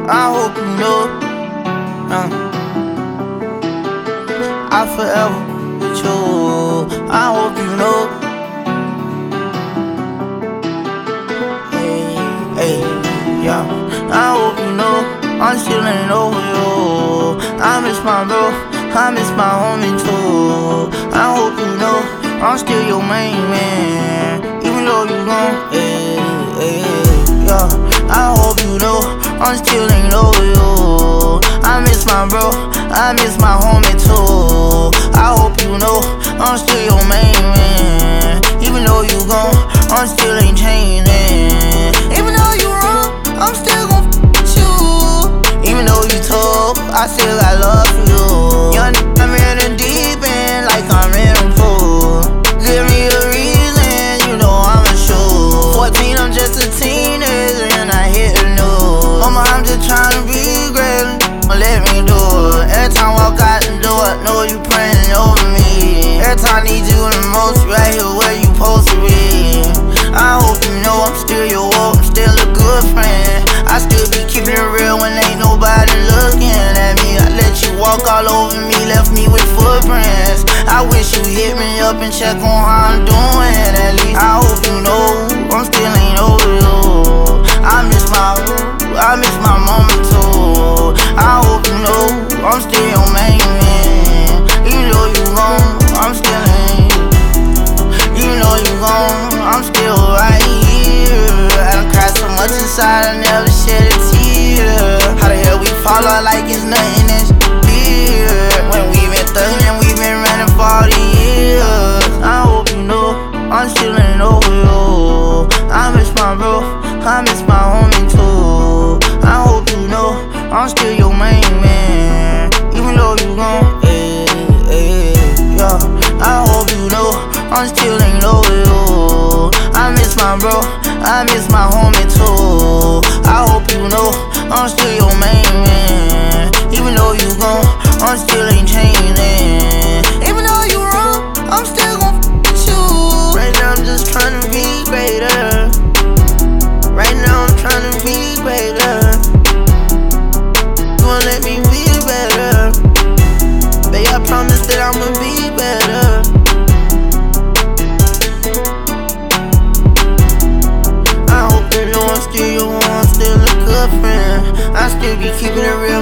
I hope you know. I forever with you. I hope you know. Hey, yeah. I hope you know. I'm still ain't over you. I miss my bro. I miss my homie too. I hope you know. I'm still your main man. Even though you gone. Yeah. I hope you know. I'm still ain't over you. I miss my bro. I miss my homie too. I hope you know. I'm still your main man. Even though you gone, I'm still ain't changing. Even though you wrong, I'm still gon' f you. Even though you tough, I still got love for you. Young nigga, I'm in the deep end like I'm in a pool. Give me a reason, you know I'm a shoe. 14, I'm just a teenager and I hit the news. Mama, I'm just tryna be great, let me do it. Every time I walk out the door, I know you praying over me. Every time I need you the most, you right here where you supposed to be. I hope you know I'm still your wolf, I'm still a good friend. I still be keeping it real when ain't nobody looking at me. I let you walk all over me, left me with footprints. I wish you hit me up and check on how I'm doing at least. I hope you know I'm still ain't over you. I miss my mama too. I hope you know I'm still your main man. Even though you gone, I'm still ain't. Even though you gone, I'm still right here. I done cried so much inside, I never shed a tear. How the hell we fall out like it's nothing that's beer? When we been thuggin', we been running for all these years. I hope you know, I'm still ain't over you. I miss my bro, I miss my homie too. I hope you know, I'm still your main man. Even though you gone, yeah. I hope you know, I'm still ain't over you. I miss my bro, I miss my homie too. I hope you know, I'm still your main man. Even though you gone, I'm still ain't changing. Even though you wrong, I'm still gon' f you. Right now I'm just tryna be greater. Right now I'm tryna be greater. You won't let me be better. Babe, I promise that I'ma be better. I hope you know I'm still your one, I'm still a good friend. I still be keeping it real